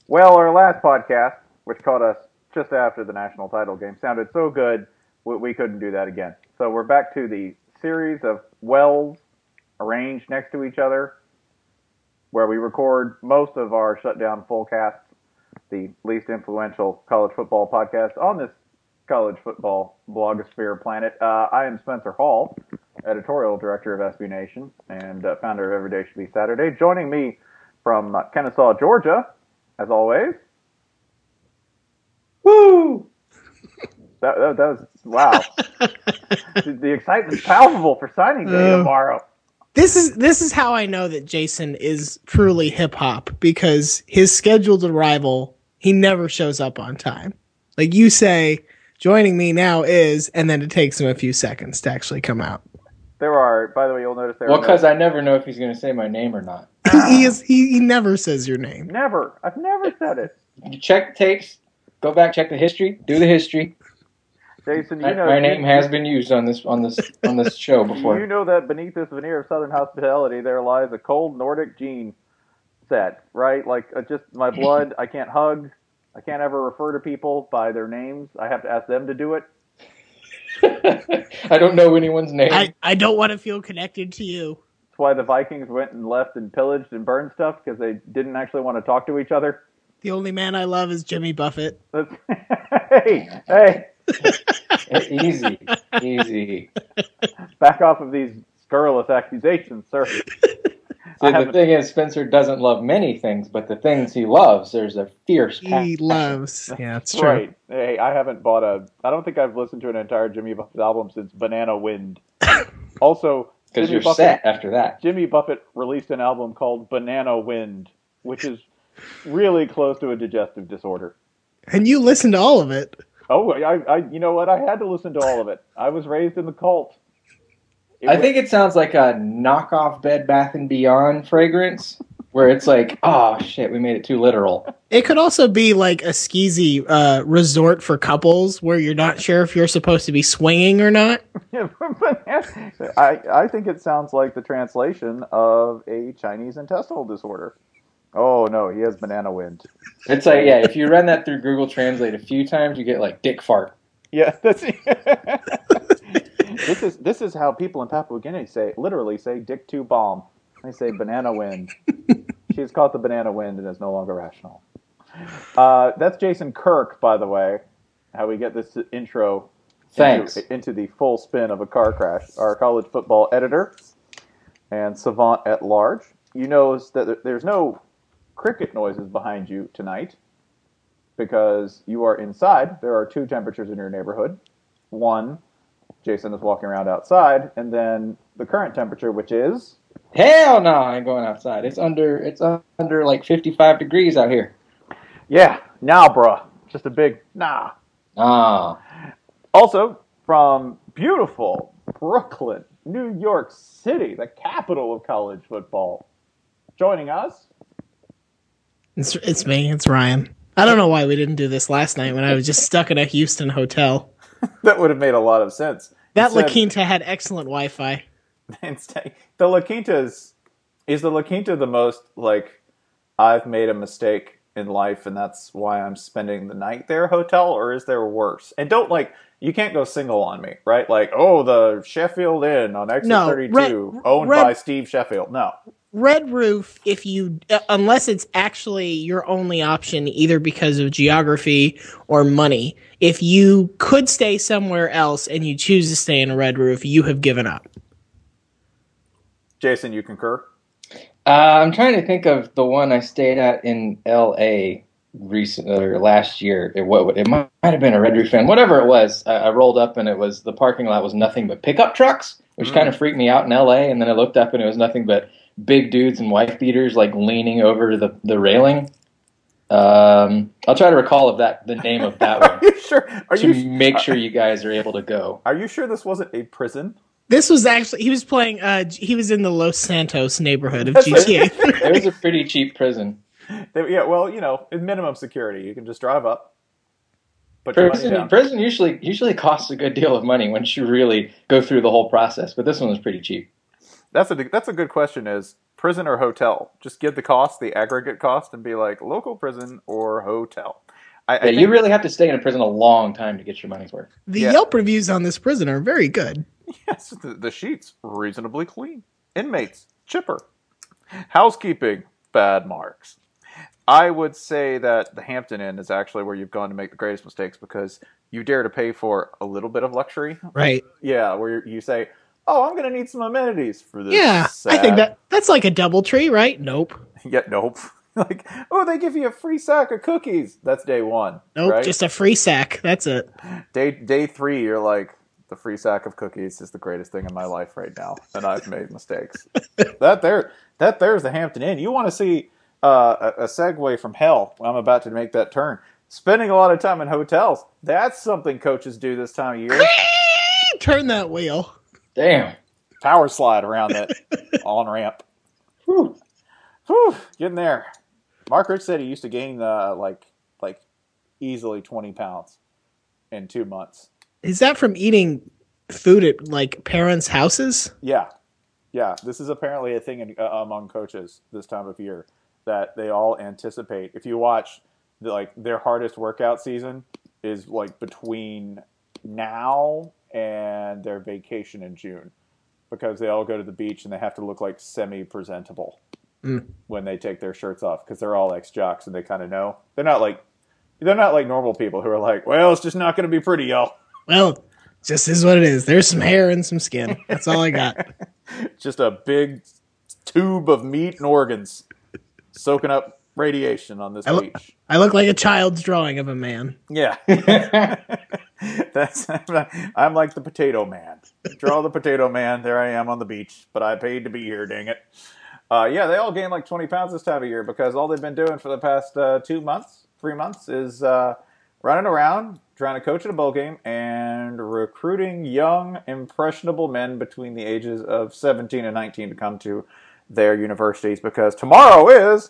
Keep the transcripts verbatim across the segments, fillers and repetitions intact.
Well, our last podcast, which caught us just after the national title game, sounded so good we, we couldn't do that again. So we're back to the series of wells arranged next to each other, where we record most of our shutdown full casts, the least influential college football podcast on this college football blogosphere planet. Uh, I am Spencer Hall, editorial director of S B Nation and uh, founder of Every Day Should Be Saturday. Joining me from uh, Kennesaw, Georgia, as always. Woo! That, that, that was, wow. the, the excitement's palpable for signing day uh, tomorrow. This is this is how I know that Jason is truly hip hop, because his scheduled arrival, he never shows up on time. Like you say, joining me now is, and then it takes him a few seconds to actually come out. There are, by the way, you'll notice there well, are. Well, because no, I never know if he's going to say my name or not. he is he, he never says your name. Never. I've never said it. You check the tapes, go back, check the history, do the history. Jason, you my, know my name has been used on this on this on this show before. You know that beneath this veneer of Southern hospitality, there lies a cold Nordic gene set, right? Like uh, just my blood. I can't hug. I can't ever refer to people by their names. I have to ask them to do it. I don't know anyone's name. I, I don't want to feel connected to you. That's why the Vikings went and left and pillaged and burned stuff, because they didn't actually want to talk to each other. The only man I love is Jimmy Buffett. hey, hey. Easy, easy. Back off of these scurrilous accusations, sir. See, the thing is, Spencer doesn't love many things, but the things he loves, there's a fierce passion. He loves. Yeah, that's true. Right. Hey, I haven't bought a... I don't think I've listened to an entire Jimmy Buffett album since Banana Wind. Also, because you're Buffett, set after that. Jimmy Buffett released an album called Banana Wind, which is really close to a digestive disorder. And you listened to all of it. Oh, I, I, you know what? I had to listen to all of it. I was raised in the cult. It I was, think it sounds like a knockoff Bed Bath and Beyond fragrance, where it's like, oh shit, we made it too literal. It could also be like a skeezy uh, resort for couples, where you're not sure if you're supposed to be swinging or not. I, I think it sounds like the translation of a Chinese intestinal disorder. Oh, no, he has banana wind. It's like, yeah, if you run that through Google Translate a few times, you get like dick fart. Yeah, that's this is this is how people in Papua New Guinea say, literally say dick to bomb. They say banana wind. She's caught the banana wind and is no longer rational. Uh, that's Jason Kirk, by the way, how we get this intro Thanks. Into, into the full spin of a car crash. Our college football editor and savant at large. You know that there's no cricket noises behind you tonight because you are inside. There are two temperatures in your neighborhood. One, Jason is walking around outside, and then the current temperature, which is... Hell no, I ain't going outside. It's under it's under like fifty-five degrees out here. Yeah, nah, bruh. Just a big nah. Ah. Also, from beautiful Brooklyn, New York City, the capital of college football, joining us... It's it's me. It's Ryan. I don't know why we didn't do this last night when I was just stuck in a Houston hotel. That would have made a lot of sense. That Instead, La Quinta had excellent Wi-Fi. The La Quinta is, is the La Quinta the most, like, I've made a mistake in life and that's why I'm spending the night there hotel, or is there worse? And don't, like, you can't go single on me, right? Like, oh, the Sheffield Inn on Exit no, thirty-two, Red, owned Red, by Steve Sheffield. No. Red Roof, if you, uh, unless it's actually your only option, either because of geography or money, if you could stay somewhere else and you choose to stay in a Red Roof, you have given up. Jason, you concur? Uh, I'm trying to think of the one I stayed at in L A recent or last year. It, what, it might, might have been a Red Roof Inn. Whatever it was, I, I rolled up and it was the parking lot was nothing but pickup trucks, which mm. kind of freaked me out in L A. And then I looked up and it was nothing but big dudes and wife beaters like leaning over the, the railing. Um, I'll try to recall of that the name of that one. Are you sure? Are to you sh- make sure you guys are able to go. Are you sure this wasn't a prison? This was actually he was playing. Uh, he was in the Los Santos neighborhood of G T A. It was a pretty cheap prison. They, yeah, well, you know, minimum security. You can just drive up. Put prison, prison usually usually costs a good deal of money once you really go through the whole process. But this one was pretty cheap. That's a that's a good question. Is prison or hotel? Just give the cost, the aggregate cost, and be like local prison or hotel. I, I Yeah, think, you really have to stay in a prison a long time to get your money's worth. The Yeah. Yelp reviews on this prison are very good. yes, the, the sheets reasonably clean. Inmates chipper. Housekeeping bad marks. I would say that the Hampton Inn is actually where you've gone to make the greatest mistakes because you dare to pay for a little bit of luxury. Right. Yeah, where you say, "Oh, I'm going to need some amenities for this." Yeah. sad... I think that that's like a double tree, right? Nope. Yeah, nope. Like, oh, they give you a free sack of cookies. That's day one. Nope. Right? Just a free sack. That's it. Day day three, you're like, the free sack of cookies is the greatest thing in my life right now, and I've made mistakes. that there, that there's the Hampton Inn. You want to see uh, a, a segue from hell? I'm about to make that turn. Spending a lot of time in hotels. That's something coaches do this time of year. Turn that wheel. Damn. Power slide around that on ramp. Whew. Whew. Getting there. Mark Rich said he used to gain uh, like like easily twenty pounds in two months. Is that from eating food at like parents' houses? Yeah, yeah. This is apparently a thing in, uh, among coaches this time of year that they all anticipate. If you watch, the, like their hardest workout season is like between now and their vacation in June, because they all go to the beach and they have to look like semi-presentable Mm. when they take their shirts off because they're all ex-jocks and they kind of know they're not like they're not like normal people who are like, well, it's just not going to be pretty, y'all. Well, just is what it is. There's some hair and some skin. That's all I got. Just a big tube of meat and organs soaking up radiation on this I, lo- beach. I look like a child's drawing of a man. Yeah. That's I'm like the potato man. Draw the potato man. There I am on the beach, but I paid to be here, dang it. Uh, yeah, they all gain like twenty pounds this time of year because all they've been doing for the past uh, two months, three months is uh, running around, trying to coach at a bowl game, and recruiting young, impressionable men between the ages of seventeen and nineteen to come to their universities because tomorrow is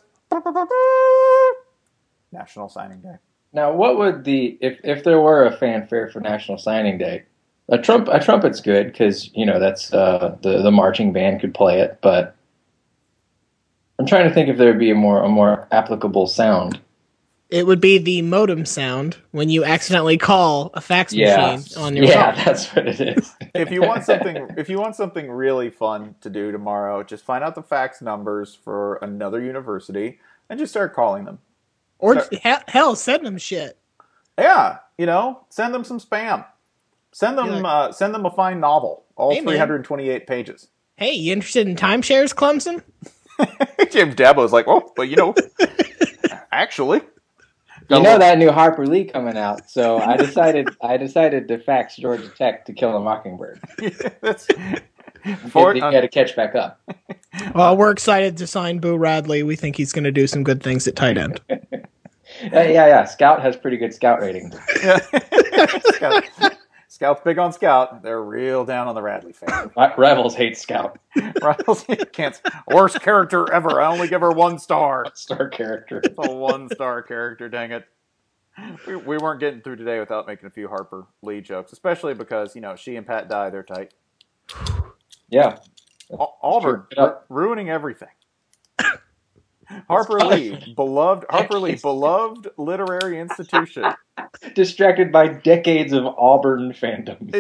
National Signing Day. Now, what would the if if there were a fanfare for National Signing Day? A trump a trumpet's good because you know that's uh, the the marching band could play it, but I'm trying to think if there would be a more a more applicable sound. It would be the modem sound when you accidentally call a fax Yeah, machine on your yeah, phone. that's what it is. If you want something, if you want something really fun to do tomorrow, just find out the fax numbers for another university and just start calling them. Or Start- he- hell, send them shit. Yeah, you know, send them some spam. Send them, Be like- uh, send them a fine novel, all Hey, man. three hundred twenty-eight pages. Hey, you interested in timeshares, Clemson? James Dabo's like, well, but you know, actually, You know that new Harper Lee coming out, so I decided I decided to fax Georgia Tech To Kill a Mockingbird. that's For for you got to catch back up. Well, we're excited to sign Boo Radley. We think he's going to do some good things at tight end. Uh, yeah, yeah. Scout has pretty good scout ratings. yeah. Scout, Scout's big on Scout. They're real down on the Radley fan. Rebels hate Scout. Rivals can't worst character ever. I only give her one star. Star character. It's a one star character. Dang it. We, we weren't getting through today without making a few Harper Lee jokes, especially because you know she and Pat Dye, they're tight. Yeah. Au- Auburn true. ru- ruining everything. Harper Lee, beloved Harper Lee, beloved literary institution. Distracted by decades of Auburn fandom.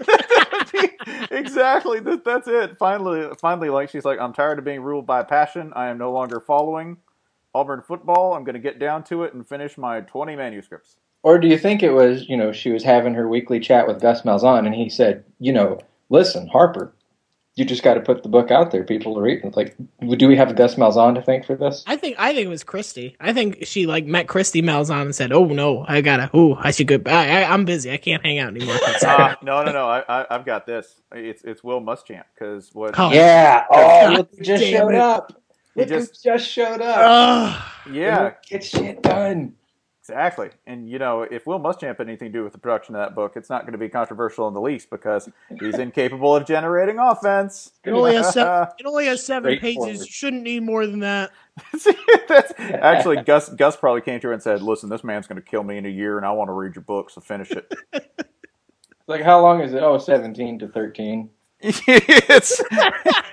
Exactly. That, that's it. Finally, finally, like she's like, I'm tired of being ruled by passion. I am no longer following Auburn football. I'm going to get down to it and finish my twenty manuscripts. Or do you think it was, you know, she was having her weekly chat with Gus Malzahn and he said, you know, listen, Harper, you just got to put the book out there, people to read. Like, do we have Gus Malzahn to thank for this? I think I think it was Christy. I think she like met Christy Malzahn and said, "Oh no, I gotta. Oh, I should go. I, I, I'm busy. I can't hang out anymore." Uh, no, no, no. I, I, I've got this. It's it's Will Muschamp because what? Oh. Yeah. Oh, God look who just damn showed it. up. He Look just- who just showed up. Ugh. Yeah, Get shit done. exactly. And you know, if Will Muschamp had anything to do with the production of that book, it's not going to be controversial in the least because he's incapable of generating offense. It only has seven. It only has seven Straightforward. pages. Shouldn't need more than that. That's, actually, Gus Gus probably came to her and said, "Listen, this man's going to kill me in a year, and I want to read your book, so finish it." Like, how long is it? Oh, seventeen to thirteen. it's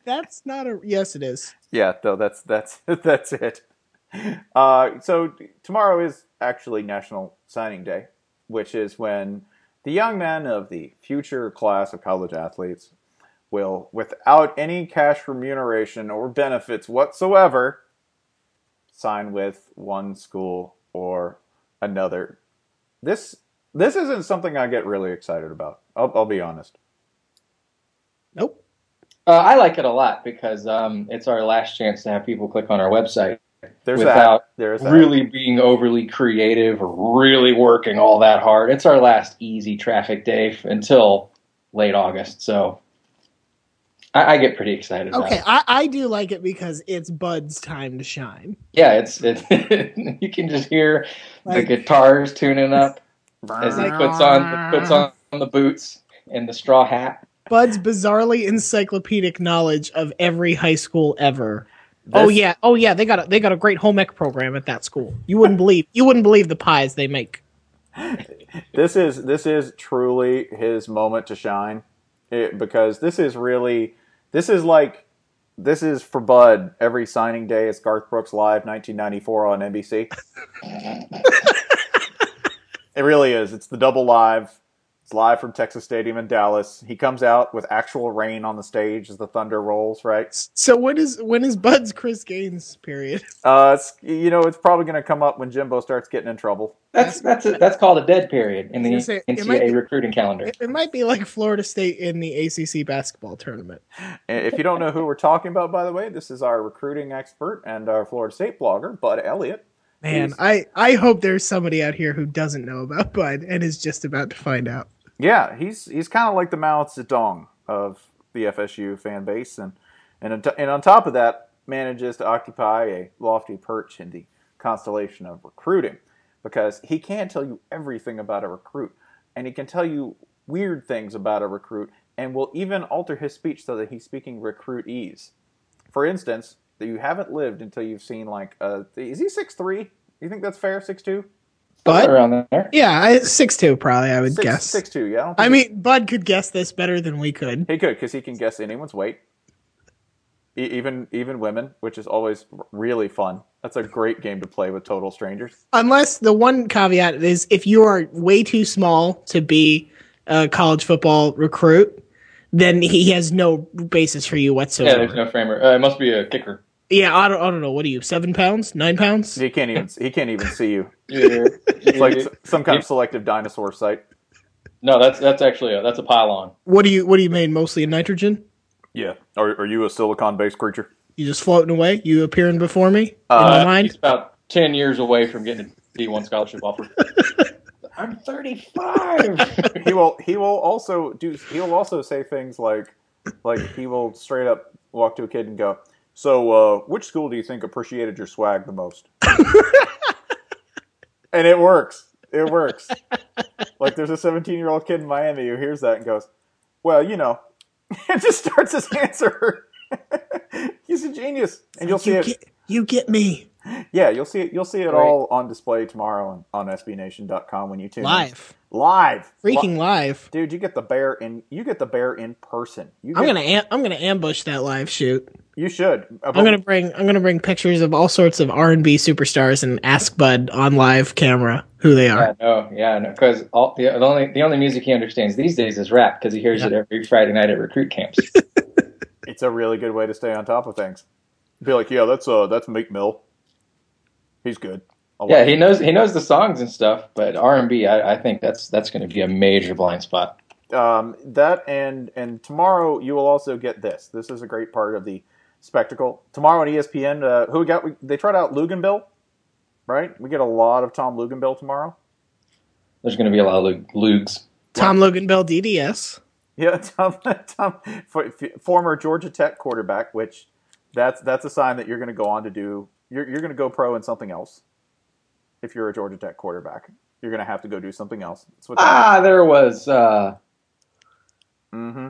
That's not a. Yes, it is. Yeah, though that's that's that's it. Uh, so tomorrow is actually National Signing Day, which is when the young men of the future class of college athletes will, without any cash remuneration or benefits whatsoever, sign with one school or another. This this isn't something I get really excited about. I'll, I'll be honest. Nope. Uh, I like it a lot because um, it's our last chance to have people click on our website There's without that. There's that. really being overly creative or really working all that hard. It's our last easy traffic day f- until late August, so I, I get pretty excited about Okay, it. I, I do like it because it's Bud's time to shine. Yeah, it's it, you can just hear Like- the guitars tuning up as he puts on puts on the boots and the straw hat. Bud's bizarrely encyclopedic knowledge of every high school ever. This- Oh yeah, oh yeah, they got a, they got a great home ec program at that school. You wouldn't believe you wouldn't believe the pies they make. This is this is truly his moment to shine, it, because this is really this is like this is for Bud every signing day. It's Garth Brooks Live nineteen ninety-four on N B C. It really is. It's the double live. It's live from Texas Stadium in Dallas. He comes out with actual rain on the stage as the thunder rolls. Right. So when is when is Bud's Chris Gaines period? Uh, it's, you know, it's probably going to come up when Jimbo starts getting in trouble. That's that's a, that's called a dead period in the I was gonna say, it N C might double A be- recruiting calendar. It, it might be like Florida State in the A C C basketball tournament. And if you don't know who we're talking about, by the way, this is our recruiting expert and our Florida State blogger, Bud Elliott. Man, He's- I, I hope there's somebody out here who doesn't know about Bud and is just about to find out. Yeah, he's he's kind of like the Mao Zedong of the F S U fan base, and and on, and on top of that, manages to occupy a lofty perch in the constellation of recruiting, because he can tell you everything about a recruit, and he can tell you weird things about a recruit, and will even alter his speech so that he's speaking recruitese. For instance, that you haven't lived until you've seen like a, is he six three? You think that's fair? six two? Bud? Around there. Yeah, I, six two probably, I would Six, guess. six two, yeah. I, don't I think mean, Bud could guess this better than we could. he could, because he can guess anyone's weight, e- even even women, which is always r- really fun. That's a great game to play with total strangers. Unless the one caveat is if you are way too small to be a college football recruit, then he has no basis for you Yeah, whatsoever. there's no framer. Uh, it must be a kicker. Yeah, I don't, I don't know. What are you? Seven pounds? Nine pounds? He can't even he can't even see you. Yeah. It's like s- some kind of selective dinosaur site. No, that's that's actually a, that's a pylon. What do you What do you mean? Mostly in nitrogen? Yeah. Are are you a silicon based creature? You just floating away? You appearing before me in Uh, my He's mind? about ten years away from getting a D one scholarship offer. I'm thirty-five. He will he will also do he will also say things like like he will straight up walk to a kid and go, "So, uh, which school do you think appreciated your swag the most?" And it works. It works. Like there's a seventeen-year-old kid in Miami who hears that and goes, "Well, you know," and just starts his answer. He's a genius, and you'll see you it. Get, you get me Yeah, you'll see it. You'll see it Right. all on display tomorrow on, on S B Nation dot com when you tune in. live, Live, freaking Li- live. dude. You get the bear in. You get the bear in person. You I'm get- gonna am- I'm gonna ambush that live shoot. You should. I'm gonna bring I'm gonna bring pictures of all sorts of R and B superstars and ask Bud on live camera who they are. Yeah, no, yeah, no, because the, the only the only music he understands these days is rap because he hears Yeah. it every Friday night at recruit camps. It's a really good way to stay on top of things. Be like, yeah, that's uh, that's Meek Mill. He's good. I'll Yeah, watch he it. knows he knows the songs and stuff, but R and B, I, I think that's that's going to be a major blind spot. Um, that and and tomorrow you will also get this. This is a great part of the spectacle. Tomorrow on E S P N, uh, who we got? We, they tried out Luganbill, right? We get a lot of Tom Luganbill tomorrow. There's going to be a lot of Lug- Lugs. Tom Logan Bell D D S. Yeah, Tom, Tom for, former Georgia Tech quarterback, which that's that's a sign that you're going to go on to do. You're you're going to go pro in something else. If you're a Georgia Tech quarterback, you're going to have to go do something else. That's what. Ah, there was. Uh, Mm-hmm.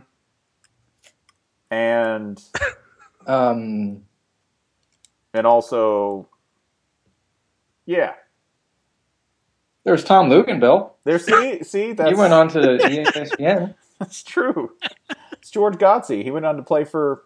And um, and also, yeah. there was Tom Luganbill. There, see, see, that's You went on to E S P N. That's true. It's George Godsey. He went on to play for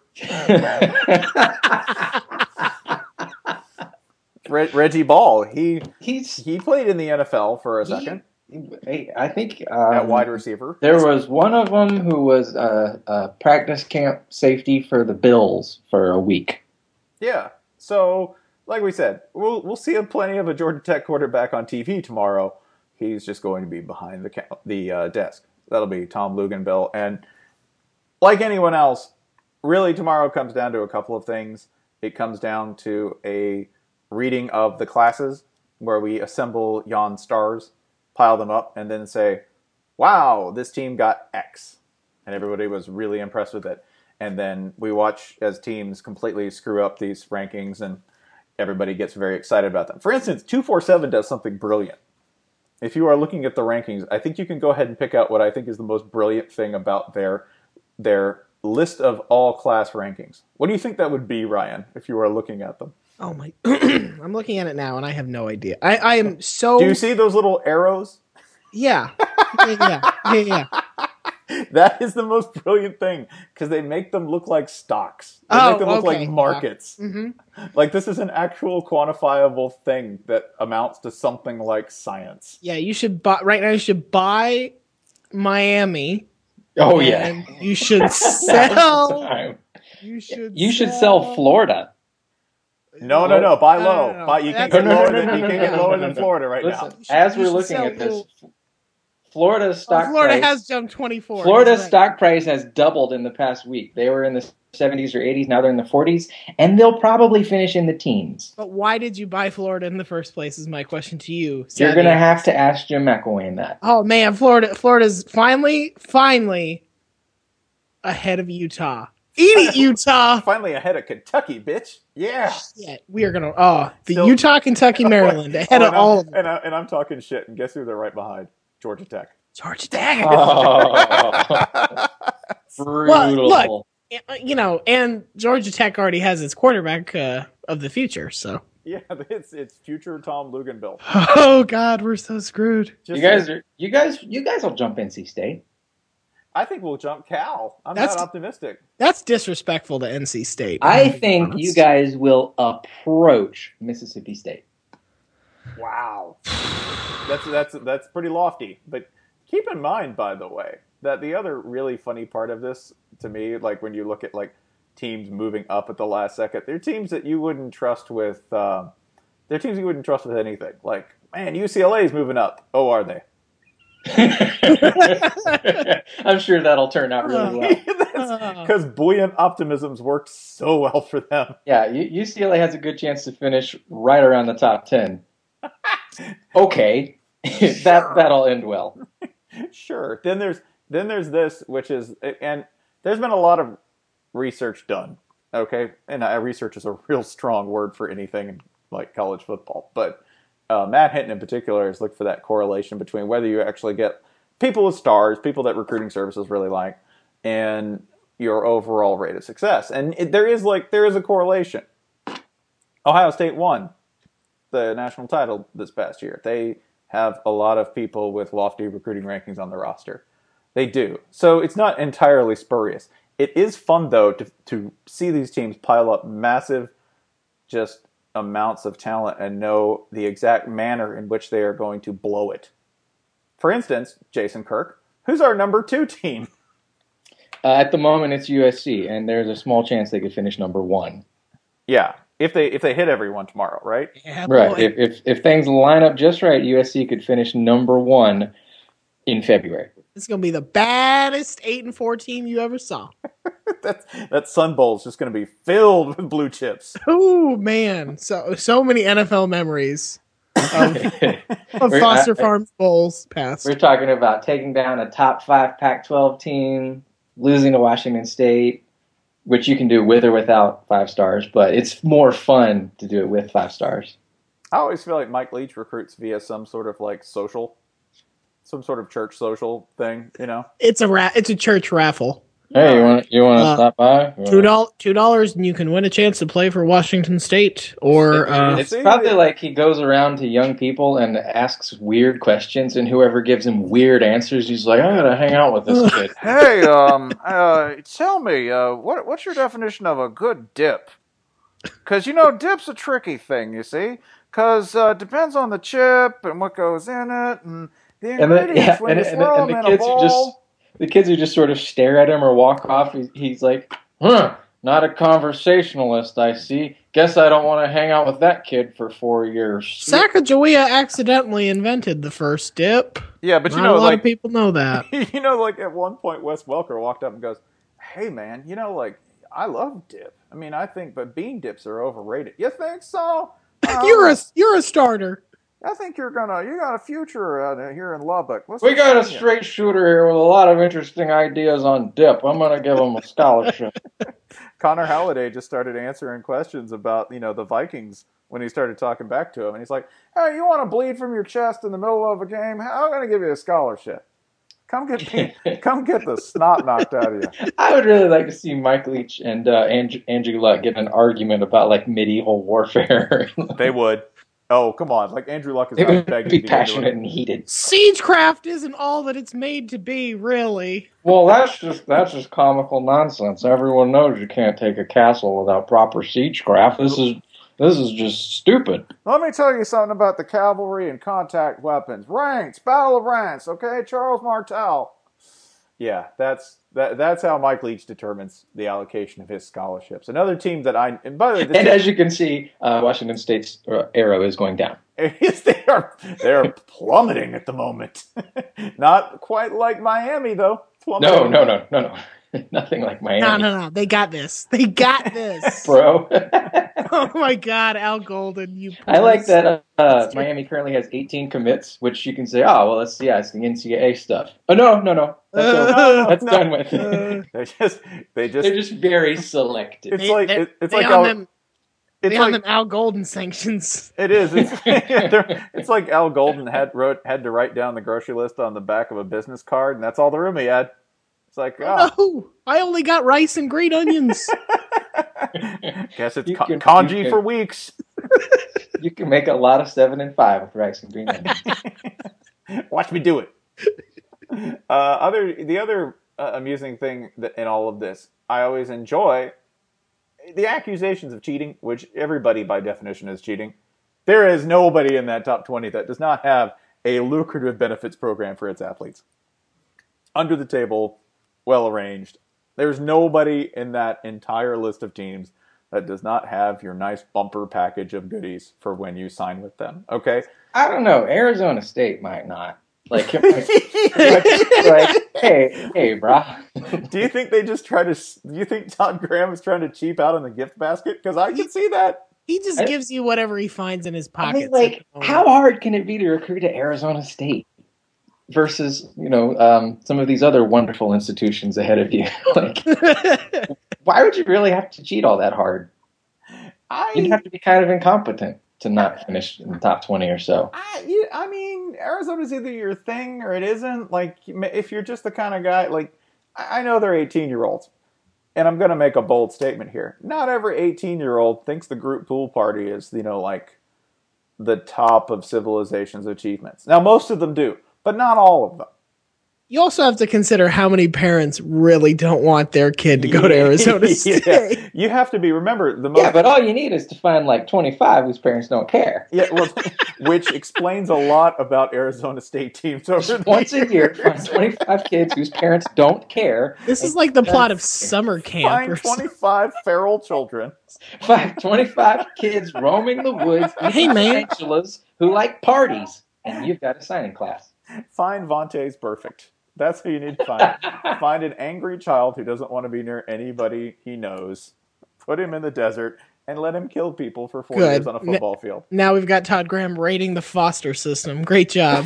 Re- Reggie Ball. He He's he played in the N F L for a he- second I think um, at wide receiver. there was one of them who was a, a practice camp safety for the Bills for a week. Yeah. So, like we said, we'll we'll see a plenty of a Georgia Tech quarterback on T V tomorrow. He's just going to be behind the ca- the uh, desk. That'll be Tom Luganbill. And like anyone else, really tomorrow comes down to a couple of things. It comes down to a reading of the classes where we assemble yon stars, pile them up, and then say, wow, this team got X. And everybody was really impressed with it. And then we watch as teams completely screw up these rankings and everybody gets very excited about them. For instance, two forty-seven does something brilliant. If you are looking at the rankings, I think you can go ahead and pick out what I think is the most brilliant thing about their their list of all class rankings. What do you think that would be, Ryan, if you were looking at them? Oh my! I'm looking at it now, and I have no idea. I, I am so. Do you see those little arrows? Yeah, yeah, yeah, yeah. That is the most brilliant thing because they make them look like stocks. They Oh, make them look okay. like markets. Mm-hmm. Like this is an actual quantifiable thing that amounts to something like science. Yeah, you should buy right now. You should buy Miami. Oh yeah, and you should Now's the sell. time. You should. You should sell Florida. No, no, no. Buy No, low. no, no. Buy, you can't That's- get No, no, lower no, than no, you no, can't no, get no, lower no, than no. Florida right Listen, now. as you we're should looking sell at this, gold. Florida's stock Oh, Florida price. has jumped twenty-four. Florida's He's right. stock price has doubled in the past week. They were in the seventies or eighties. Now they're in the forties, and they'll probably finish in the teens. But why did you buy Florida in the first place? Is my question to you. You're Savvy. gonna have to ask Jim McElwain that. Oh man, Florida. Florida's finally, finally ahead of Utah. Eat it, Utah. Finally ahead of Kentucky, bitch. Yeah. Yeah, we are gonna. Oh, the Still- Utah, Kentucky, Maryland ahead Oh, of and all I'm, of them. and, I, and I'm talking shit, and guess who they're right behind? Georgia Tech. Georgia Tech. Oh, brutal. look. You know, and Georgia Tech already has its quarterback uh, of the future. So. Yeah, it's it's future Tom Luganbill. Oh God, we're so screwed. You guys are you guys you guys will jump N C State. I think we'll jump Cal. I'm That's- not optimistic. That's disrespectful to N C State. I think you guys will approach Mississippi State. Wow. That's that's that's pretty lofty. But keep in mind, by the way, that the other really funny part of this to me, like when you look at like teams moving up at the last second, they're teams that you wouldn't trust with. Uh, they're teams you wouldn't trust with anything. Like, man, U C L A is moving up. Oh, are they? I'm sure that'll turn out really well. Because buoyant optimism's worked so well for them. Yeah, U- UCLA has a good chance to finish right around the top ten. Okay, that that'll end well. Sure. Then there's then there's this, which is, and there's been a lot of research done. Okay, and uh, research is a real strong word for anything in, like college football, but uh, Matt Hinton in particular has looked for that correlation between whether you actually get people with stars, people that recruiting services really like, and your overall rate of success. And it, there is like there is a correlation. Ohio State won the national title this past year. They have a lot of people with lofty recruiting rankings on their roster. They do. So it's not entirely spurious. It is fun, though, to to see these teams pile up massive just amounts of talent and know the exact manner in which they are going to blow it. For instance, Jason Kirk, who's our number two team? Uh, at the moment, it's U S C, and there's a small chance they could finish number one. Yeah, if they if they hit everyone tomorrow, right? Yeah, Right. boy. If, if if things line up just right, U S C could finish number one in February. It's gonna be the baddest eight and four team you ever saw. That's that Sun Bowl is just going to be filled with blue chips. Oh man, so so many N F L memories of, of We're- Foster I- Farms bowls past. We're talking about taking down a top five Pac twelve team, losing to Washington State, which you can do with or without five stars, but it's more fun to do it with five stars. I always feel like Mike Leach recruits via some sort of like social, some sort of church social thing, you know? It's a ra- it's a church raffle. Hey, you want you want to Uh, stop by? You Two wanna- dollars, two dollars, and you can win a chance to play for Washington State. Or uh, It's See, probably they- like he goes around to young people and asks weird questions, and whoever gives him weird answers, he's like, I gotta hang out with this kid. Hey, um, uh, tell me, uh, what what's your definition of a good dip? Because you know, dip's a tricky thing. You see, because uh, depends on the chip and what goes in it, and the And then, ingredients yeah, when and, you and, swirl and them the in a kids who just bowl. the kids who just sort of stare at him or walk off. He, he's like, huh, not a conversationalist, I see. Guess I don't want to hang out with that kid for four years. Sacagawea accidentally invented the first dip. Yeah, but Not you know, a lot like of people know that. you know, like at one point, Wes Welker walked up and goes, "Hey, man, you know, like I love dip. I mean, I think, but bean dips are overrated. You think so? Uh, You're a you're a starter. I think you're gonna, you got a future out here in Lubbock. Let's We got a see ya." straight shooter here with a lot of interesting ideas on dip. I'm gonna give him a scholarship. Connor Halliday just started answering questions about, you know, the Vikings when he started talking back to him, and he's like, "Hey, you want to bleed from your chest in the middle of a game? I'm gonna give you a scholarship. Come get me, come get the snot knocked out of you." I would really like to see Mike Leach and uh, Andrew, Andrew Luck get in an argument about like medieval warfare. They would. Oh, come on! Like Andrew Luck is It not would begging be to get into passionate it. and heated. Siegecraft isn't all that it's made to be, really. Well, that's just that's just comical nonsense. Everyone knows you can't take a castle without proper siegecraft. This is this is just stupid. Let me tell you something about the cavalry and contact weapons. Ranks, Battle of Ranks, okay? Charles Martel. Yeah, that's that. That's how Mike Leach determines the allocation of his scholarships. Another team that I, and by the way, this And team, as you can see, uh, Washington State's uh, arrow is going down. is they are they are plummeting at the moment. Not quite like Miami though. Plummeting. No, no, no, no, no. Nothing like Miami. No, no, no. They got this. They got this. Bro. Oh my God, Al Golden, you. I like puss. that uh, Miami currently has eighteen commits, which you can say, oh, well, that's, yeah, it's the N C double A stuff. Oh, no, no, no. That's, Uh, over. No, that's no. done with. Uh, They just they just They're just very selective. it's They- like they- it, it's they like on Al, them. it's They on like them Al Golden sanctions. it is. It's, they're- it's like Al Golden had wrote had to write down the grocery list on the back of a business card, and that's all the room he had. It's like, oh, No, I only got rice and green onions. guess it's You con- can- kanji you can- for weeks. You can make a lot of seven and five with rice and green onions. Watch me do it. Uh, other the other uh, amusing thing that in all of this, I always enjoy the accusations of cheating, which everybody by definition is cheating. There is nobody in that top twenty that does not have a lucrative benefits program for its athletes. Under the table, well arranged. There's nobody in that entire list of teams that does not have your nice bumper package of goodies for when you sign with them. Okay? I don't know. Arizona State might not. Like, like, like hey, hey, brah. Do you think they just try to? Do you think Todd Graham is trying to cheap out on the gift basket? Because I can see that. He just I- gives you whatever he finds in his I pockets. mean, like, how hard can it be to recruit to Arizona State versus, you know, um, some of these other wonderful institutions ahead of you? Like, why would you really have to cheat all that hard? You'd I, have to be kind of incompetent to not finish in the top twenty or so. I, you- I mean, Arizona's either your thing or it isn't. Like, if you're just the kind of guy, like, I I know they're eighteen-year-olds, and I'm going to make a bold statement here. Not every eighteen-year-old thinks the group pool party is, you know, like the top of civilization's achievements. Now, most of them do, but not all of them. You also have to consider how many parents really don't want their kid to go to Arizona State. Yeah. You have to be, remember, the most... Yeah, but all you need is to find like twenty-five whose parents don't care. Yeah, well, which explains a lot about Arizona State teams over Just the once a years. year, find twenty-five kids whose parents don't care. This is like the plot of summer camp. Find Or something. twenty-five feral children. Five, twenty-five kids roaming the woods, Hey, man. tarantulas who like parties, and you've got a signing class. Find Vontae's perfect. That's who you need to find. Find an angry child who doesn't want to be near anybody he knows. Put him in the desert and let him kill people for four Good. years on a football field. Now we've got Todd Graham rating the foster system. Great job.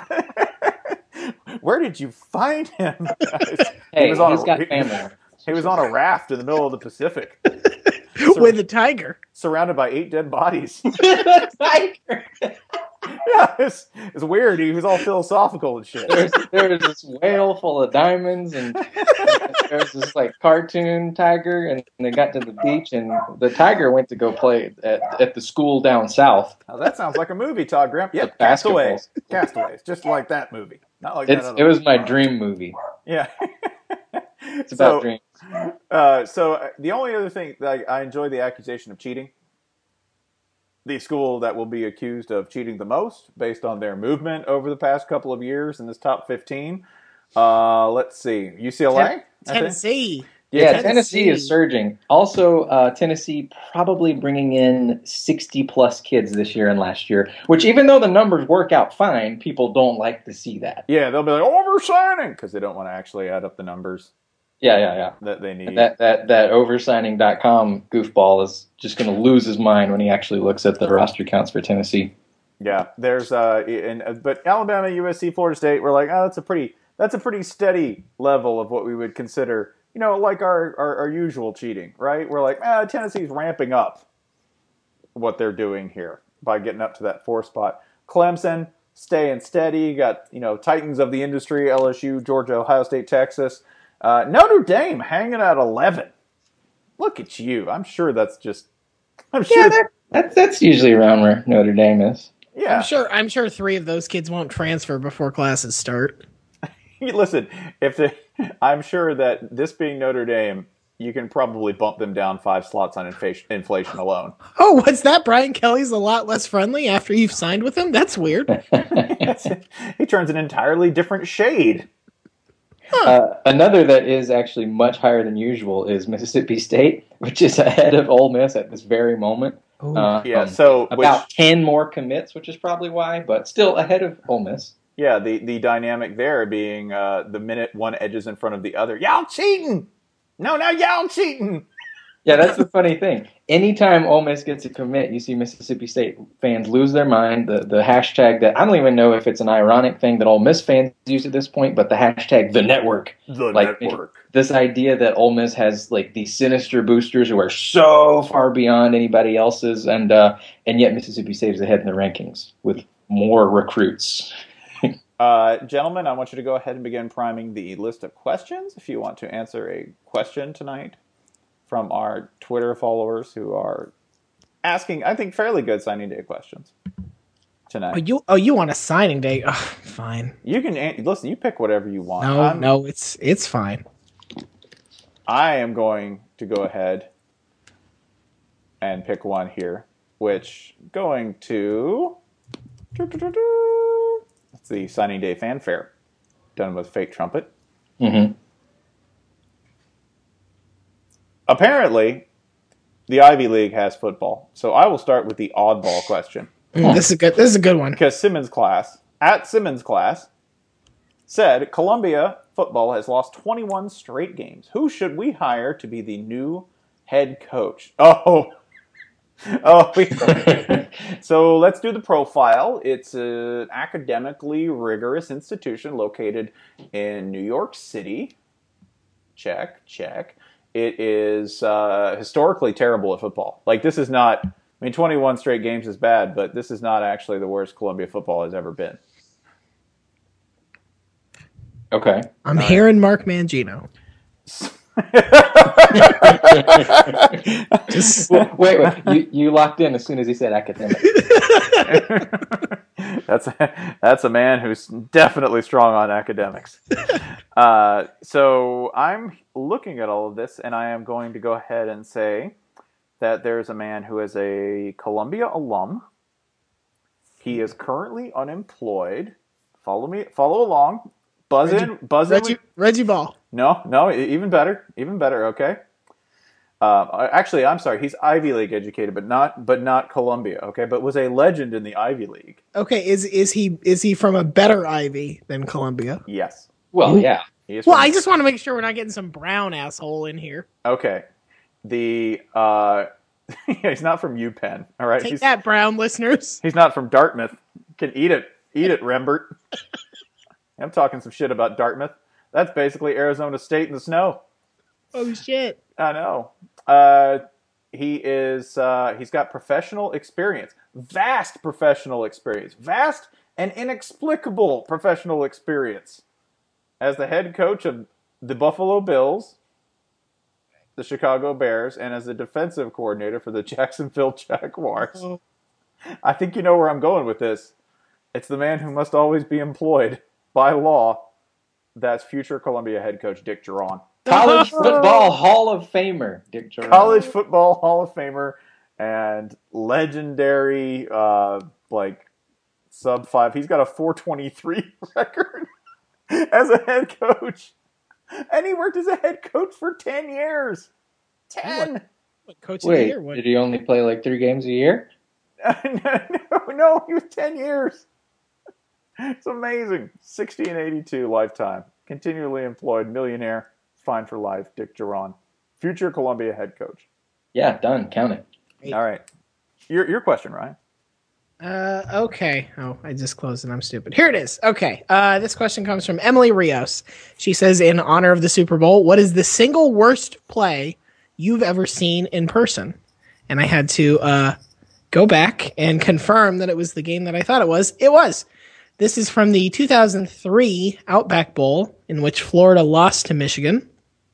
Where did you find him? Hey, he was on he's a, got he- family. He was on a raft in the middle of the Pacific, With a tiger. surrounded by eight dead bodies. Tiger. Yeah, it's, It's weird. He was all philosophical and shit. There's, there was this whale full of diamonds, and, and there was this like cartoon tiger, and they got to the beach, and the tiger went to go play at, at the school down south. Now, that sounds like a movie, Todd Graham. Yep, The basketball. Castaways. Castaways, just like that movie. Not like It's that other it was one. my dream movie. Yeah. It's about so, dreams. Uh, so uh, the only other thing, like, I enjoy the accusation of cheating. The school that will be accused of cheating the most, based on their movement over the past couple of years in this top fifteen. Uh, let's see, U C L A, I think? Tennessee. Yeah, Tennessee. Tennessee is surging. Also, uh, Tennessee probably bringing in sixty plus kids this year and last year, which even though the numbers work out fine, people don't like to see that. Yeah, they'll be like oversigning because they don't want to actually add up the numbers Yeah, yeah, yeah. that they need. That that that oversigning dot com goofball is just going to lose his mind when he actually looks at the roster counts for Tennessee. Yeah, there's uh, and but Alabama, U S C, Florida State, we're like, oh, that's a pretty that's a pretty steady level of what we would consider, you know, like our our, our usual cheating, right? We're like, ah, Tennessee's ramping up what they're doing here by getting up to that four spot. Clemson staying steady. You got, you know, titans of the industry: L S U, Georgia, Ohio State, Texas. Uh, Notre Dame hanging at eleven. Look at you. I'm sure that's just. I'm sure. Yeah, that, that's that's usually around where Notre Dame is. Yeah. I'm sure. I'm sure three of those kids won't transfer before classes start. Listen, if the, I'm sure that this being Notre Dame, you can probably bump them down five slots on inflation, inflation alone. Oh, what's that? Brian Kelly's a lot less friendly after you've signed with him? That's weird. He turns an entirely different shade. Uh, another that is actually much higher than usual is Mississippi State, which is ahead of Ole Miss at this very moment. Uh, Yeah, um, so about which, ten more commits, which is probably why, but still ahead of Ole Miss. yeah, the, the dynamic there being uh, the minute one edges in front of the other. Y'all cheating! No, no, y'all cheating! Yeah, that's the funny thing. Anytime Ole Miss gets a commit, you see Mississippi State fans lose their mind. The the hashtag that I don't even know if it's an ironic thing that Ole Miss fans use at this point, but the hashtag the network. The like, network. This idea that Ole Miss has like these sinister boosters who are so far beyond anybody else's, and uh, and yet Mississippi State is ahead in the rankings with more recruits. Uh, gentlemen, I want you to go ahead and begin priming the list of questions if you want to answer a question tonight from our Twitter followers who are asking, I think, fairly good signing day questions tonight. Oh, you oh you want a signing day? Oh, fine. You can an- listen. You pick whatever you want. No, I'm, no, it's it's fine. I am going to go ahead and pick one here, which going to it's the signing day fanfare done with fake trumpet. Mm-hmm. Apparently, the Ivy League has football, so I will start with the oddball question. Mm, this is a good. This is a good one. Because Simmons class, at Simmons class, said Columbia football has lost twenty-one straight games. Who should we hire to be the new head coach? Oh, oh. We, so let's do the profile. It's an academically rigorous institution located in New York City. Check, check. It is uh, historically terrible at football. Like, this is not, I mean, twenty-one straight games is bad, but this is not actually the worst Columbia football has ever been. Okay. I'm hearing Mark Mangino. Just wait, wait. You, you locked in as soon as he said academic. that's a, that's a man who's definitely strong on academics. Uh, so I'm looking at all of this, and I am going to go ahead and say that there's a man who is a Columbia alum. He is currently unemployed. Follow me. Follow along. Buzz Reggie, in. Buzz Reggie, in. Reggie Ball. No, no, even better. Even better. Okay. Uh, actually, I'm sorry. He's Ivy League educated, but not, but not Columbia. Okay, but was a legend in the Ivy League. Okay, is is he is he from a better Ivy than Columbia? Yes. Well, yeah. He is Well, from- I just want to make sure we're not getting some brown asshole in here. Okay. The uh, he's not from UPenn. All right. Take he's, that, brown listeners. He's not from Dartmouth. Can eat it. Eat it, Rembert. I'm talking some shit about Dartmouth. That's basically Arizona State in the snow. Oh shit! I know. Uh, he is. Uh, he's got professional experience, vast professional experience, vast an inexplicable professional experience as the head coach of the Buffalo Bills, the Chicago Bears, and as the defensive coordinator for the Jacksonville Jaguars. Oh. I think you know where I'm going with this. It's the man who must always be employed by law. That's future Columbia head coach Dick Jauron. College football Hall of Famer, Dick Jauron. College football Hall of Famer and legendary, uh, like, sub five. He's got a four twenty-three record as a head coach. And he worked as a head coach for ten years. ten! What, coach of the Wait, year? What? did he only play like three games a year? no, no, he was ten years. It's amazing. sixty and eighty-two lifetime. Continually employed, millionaire, fine for life, Dick Jauron. Future Columbia head coach. Yeah, done. Count it. Eight. All right. Your your question, Ryan. Uh, okay. Oh, I just closed and I'm stupid. Here it is. Okay. Uh, this question comes from Emily Rios. She says, in honor of the Super Bowl, what is the single worst play you've ever seen in person? And I had to uh, go back and confirm that it was the game that I thought it was. It was. This is from the two thousand three Outback Bowl, in which Florida lost to Michigan.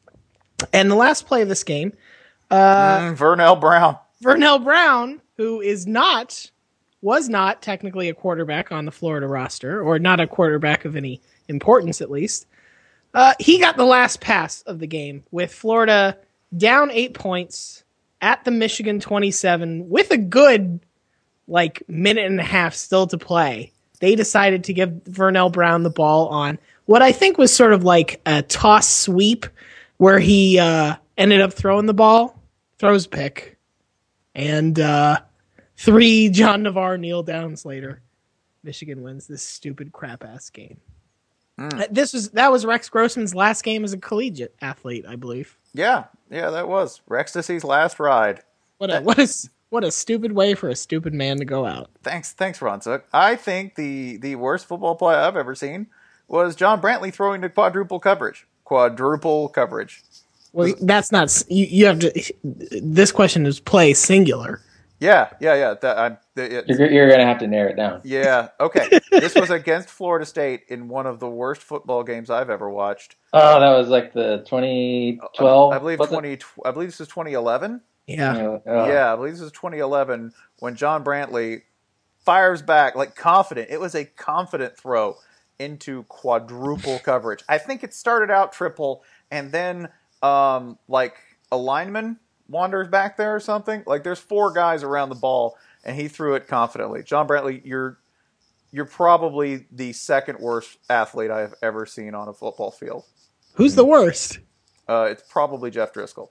And the last play of this game, uh, Mm, Vernell Brown. Vernell Brown, who is not, was not technically a quarterback on the Florida roster, or not a quarterback of any importance at least, uh, he got the last pass of the game with Florida down eight points at the Michigan twenty-seven with a good, like, minute and a half still to play. They decided to give Vernell Brown the ball on what I think was sort of like a toss sweep where he uh, ended up throwing the ball, throws a pick, and uh, three John Navarre kneel downs later, Michigan wins this stupid crap ass game. Mm. This was that was Rex Grossman's last game as a collegiate athlete, I believe. Yeah, yeah, that was Rextasy's last ride. What a what a what a stupid way for a stupid man to go out. Thanks, thanks, Ron Zook. I think the the worst football play I've ever seen was John Brantley throwing to quadruple coverage. Quadruple coverage. Well, that's not. You, you have to. This question is play singular. Yeah, yeah, yeah. That, I'm, it, You're, you're going to have to narrow it down. Yeah, okay. This was against Florida State in one of the worst football games I've ever watched. Oh, that was like the twenty twelve? I believe twenty. I believe this is twenty eleven. Yeah. Oh. Yeah, I believe this is twenty eleven when John Brantley fires back like confident. It was a confident throw into quadruple coverage. I think it started out triple, and then um, like a lineman wanders back there or something. Like there's four guys around the ball, and he threw it confidently. John Brantley, you're you're probably the second worst athlete I have ever seen on a football field. Who's the worst? Uh, it's probably Jeff Driscoll.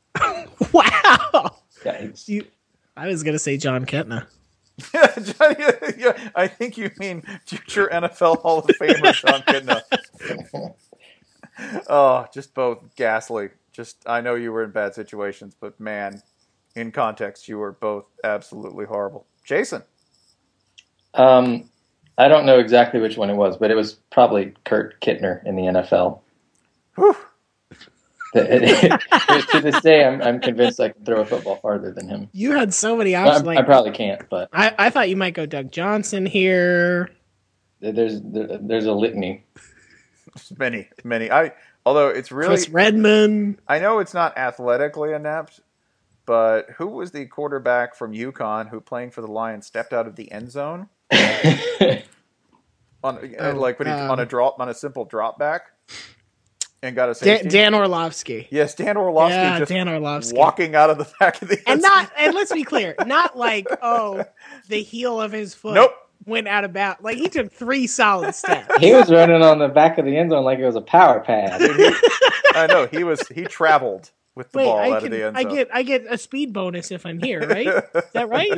Wow. Yikes. You, I was gonna say John Ketna. yeah, yeah, I think you mean future N F L Hall of Famer Sean Kidna. Oh, just both ghastly. Just, I know you were in bad situations, but man, in context, you were both absolutely horrible. Jason. Um, I don't know exactly which one it was, but it was probably Kurt Kittner in the N F L. Whew. To this day, I'm, I'm convinced I can throw a football farther than him. You had so many options. I, like, I probably can't, but I, I thought you might go Doug Johnson here. There's there, there's a litany. Many, many. I although it's really Chris Redman. I know it's not athletically inept, but who was the quarterback from UConn who playing for the Lions stepped out of the end zone on Oh, like when he, um, on a drop on a simple drop back? And got a Dan, safety. Dan Orlovsky. Yes, Dan Orlovsky Yeah, just Dan Orlovsky. walking out of the back of the end And zone. not, and let's be clear, not like, oh, the heel of his foot Nope. went out of bounds. Like, he took three solid steps. He was running on the back of the end zone like it was a power pass. Dude, he, I know he was. He traveled with the Wait, ball I, out can, of the end I zone. get I get a speed bonus if I'm here, right? Is that right?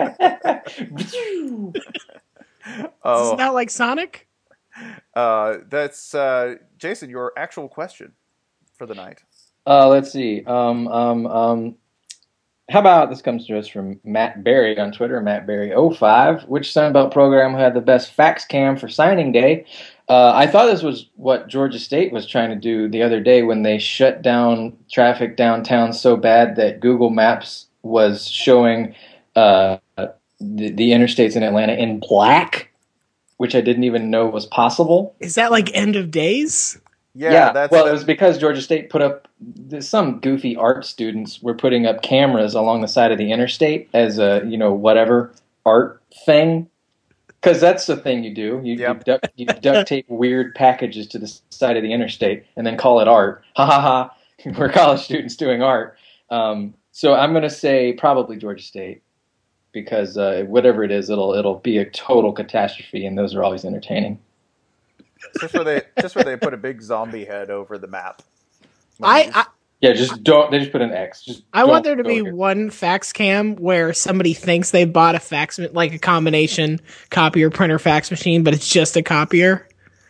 oh, Isn't that like Sonic? uh, that's uh, Jason. Your actual question for the night. Uh, let's see. Um, um, um, how about this comes to us from Matt Berry on Twitter, Matt Berry oh five. Which Sunbelt program had the best fax cam for signing day? Uh, I thought this was what Georgia State was trying to do the other day when they shut down traffic downtown so bad that Google Maps was showing uh, the, the interstates in Atlanta in black which I didn't even know was possible. Is that like End of Days? Yeah, Yeah, that's well, that- it was because Georgia State put up some goofy art students were putting up cameras along the side of the interstate as a you know whatever art thing, because that's the thing you do. You, Yep. you, duct, you duct tape weird packages to the side of the interstate and then call it art. Ha ha ha! We're college students doing art. Um, so I'm going to say probably Georgia State because uh, whatever it is, it'll it'll be a total catastrophe, and those are always entertaining. just where they just where they put a big zombie head over the map. I, I Yeah, just don't. They just put an X. Just I want don't there to go be here. one fax cam where somebody thinks they bought a fax, ma- like a combination copier printer fax machine, but it's just a copier.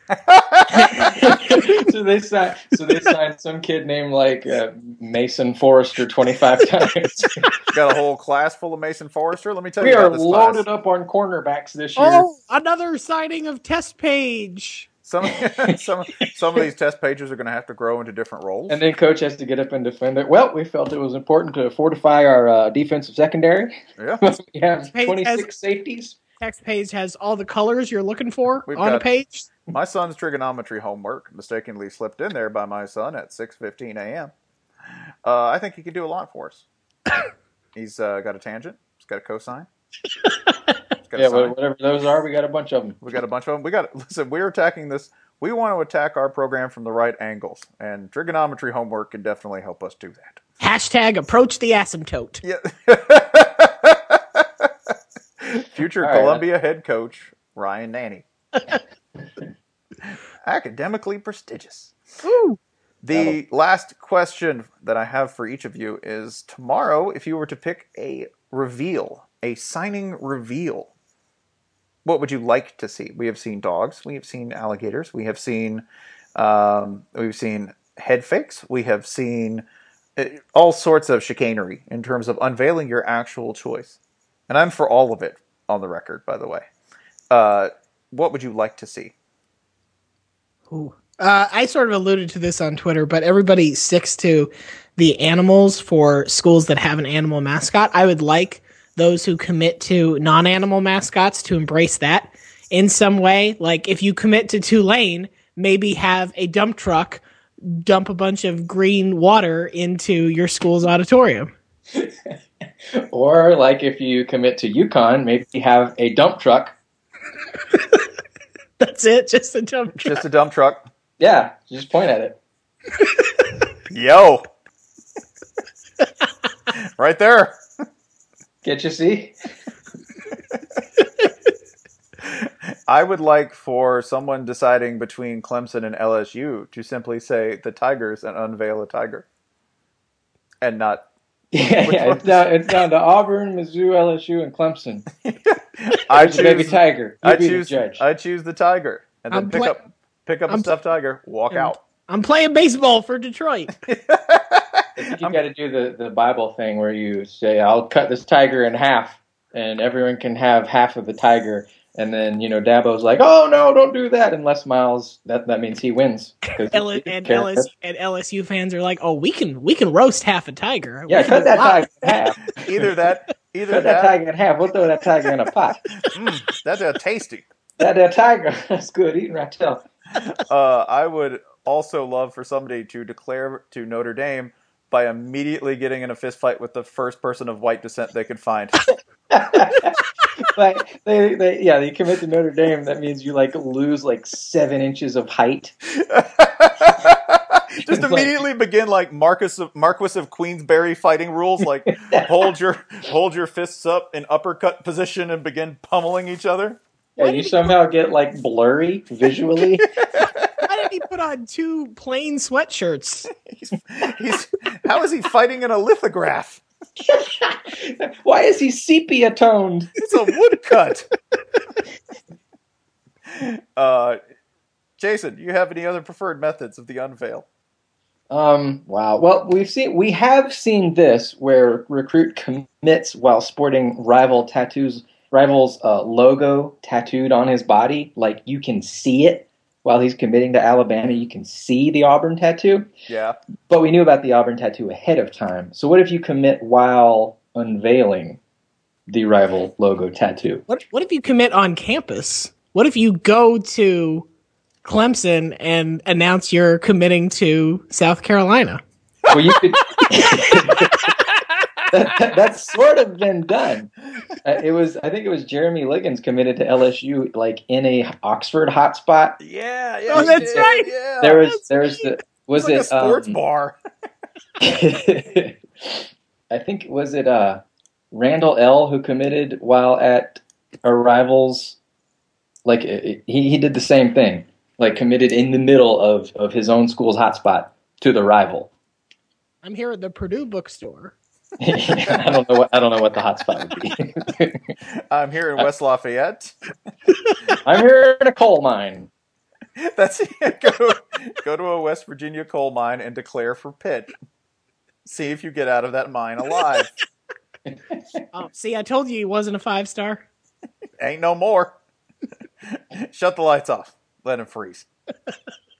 so they signed. So they signed some kid named like uh, Mason Forrester twenty-five times. Got a whole class full of Mason Forrester. Let me tell We you are about this loaded class. up on cornerbacks this year. Oh, another signing of Test Page. Some some some of these test pages are going to have to grow into different roles. And then coach has to get up and defend it. Well, we felt it was important to fortify our uh, defensive secondary. Yeah, we have Hey, twenty-six as- safeties. Text page has all the colors you're looking for We've on a got- page. my son's trigonometry homework mistakenly slipped in there by my son at six fifteen a.m. Uh, I think he could do a lot for us. He's uh, got a tangent. He's got a cosine. He's got a Yeah, sine. whatever those are, we got a bunch of them. We got a bunch of them. We got listen. We're attacking this. We want to attack our program from the right angles, and trigonometry homework can definitely help us do that. Hashtag approach the asymptote. Yeah. Future All right. Columbia head coach Ryan Nanny. Academically prestigious. Ooh. The last question that I have for each of you is tomorrow, if you were to pick a reveal, a signing reveal, what would you like to see? We have seen dogs, we have seen alligators, we have seen um, we've seen head fakes, we have seen uh, all sorts of chicanery in terms of unveiling your actual choice. And I'm for all of it on the record, by the way. Uh, what would you like to see? Ooh. Uh, I sort of alluded to this on Twitter, but everybody sticks to the animals for schools that have an animal mascot. I would like those who commit to non-animal mascots to embrace that in some way. Like if you commit to Tulane, maybe have a dump truck dump a bunch of green water into your school's auditorium. Or like if you commit to UConn, maybe have a dump truck. That's it, just a dump truck. Just a dump truck. Yeah, just point at it. Yo! Right there. Get you see? I would like for someone deciding between Clemson and L S U to simply say the Tigers and unveil a tiger. And not... Yeah, Which yeah. one? It's down, it's down to Auburn, Mizzou, L S U, and Clemson. I Who's the baby choose, tiger. You I be choose, the judge. I choose the tiger. And then I'm pick play- up pick up a I'm- stuffed tiger, walk I'm- out. I'm playing baseball for Detroit. I think you got to do the, the Bible thing where you say, "I'll cut this tiger in half, and everyone can have half of the tiger." And then you know Dabo's like, "Oh no, don't do that!" Unless Miles, that that means he wins. 'Cause L- he and, cares. L S, and L S U fans are like, "Oh, we can we can roast half a tiger. We Yeah, can cut do that a lot." tiger in half. Either that, either Cut that that, tiger in half. We'll throw that tiger in a pot. mm, that's a tasty. That that tiger, that's good eating right there. Uh, I would also love for somebody to declare to Notre Dame by immediately getting in a fist fight with the first person of white descent they could find. Like they, they, yeah, they commit to Notre Dame. That means you like lose like seven inches of height. Just immediately begin like Marcus of, Marquis of Queensberry fighting rules, like hold your hold your fists up in uppercut position and begin pummeling each other. Yeah, you somehow get like blurry visually. Why did he put on two plain sweatshirts? He's, he's how is he fighting in a lithograph? Why is he sepia toned? It's a woodcut. uh, Jason, do you have any other preferred methods of the unveil? Um, wow. Well, we've seen we have seen this where recruit commits while sporting rival tattoos, rivals uh, logo tattooed on his body. Like you can see it while he's committing to Alabama. You can see the Auburn tattoo. Yeah. But we knew about the Auburn tattoo ahead of time. So what if you commit while unveiling the rival logo tattoo? What what if you commit on campus What if you go to Clemson and announce you're committing to South Carolina? Well, you could. that, that, that's sort of been done. Uh, it was, I think it was Jeremy Liggins committed to L S U, like in a Oxford hotspot. Yeah, yeah. Oh, he that's did, right. Yeah. There was, That's there was the, was It's like it a sports um, bar? I think was it uh, Randall L. who committed while at a rival's. Like he he did the same thing, like committed in the middle of, of his own school's hotspot to the rival. I'm here at the Purdue bookstore. I don't know what I don't know what the hotspot would be. I'm here in West Lafayette. I'm here in a coal mine. That's it. Go, go to a West Virginia coal mine and declare for Pitt. See if you get out of that mine alive. Oh, see, I told you he wasn't a five star. Ain't no more. Shut the lights off. Let him freeze.